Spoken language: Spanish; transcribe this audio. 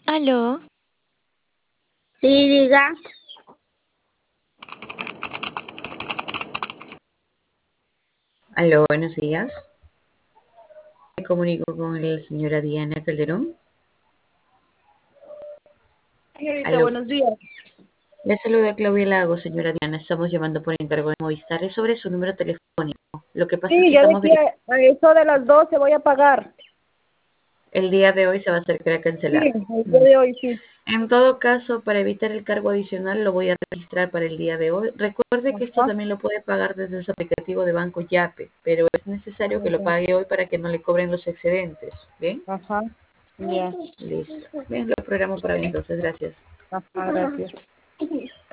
Aló, Sí, diga. Aló, buenos días. Me comunico con la señora Diana Calderón. Señorita, Aló, buenos días. le saluda Claudia Lago, señora Diana. Estamos llamando por encargo de Movistar. Es sobre su número telefónico. Lo que pasa es Sí, que ya de estamos aquí a eso de las 12 voy a pagar. el día de hoy se va a hacer que Sí, cancelar. el día de hoy sí. En todo caso, para evitar el cargo adicional, lo voy a registrar para el día de hoy. Recuerde que esto Ajá. también lo puede pagar desde su aplicativo de banco Yape, pero es necesario que lo pague hoy para que no le cobren los excedentes. ¿Bien? Ajá. Ya. Listo. Bien, lo programo para hoy entonces. Gracias. Ajá, gracias.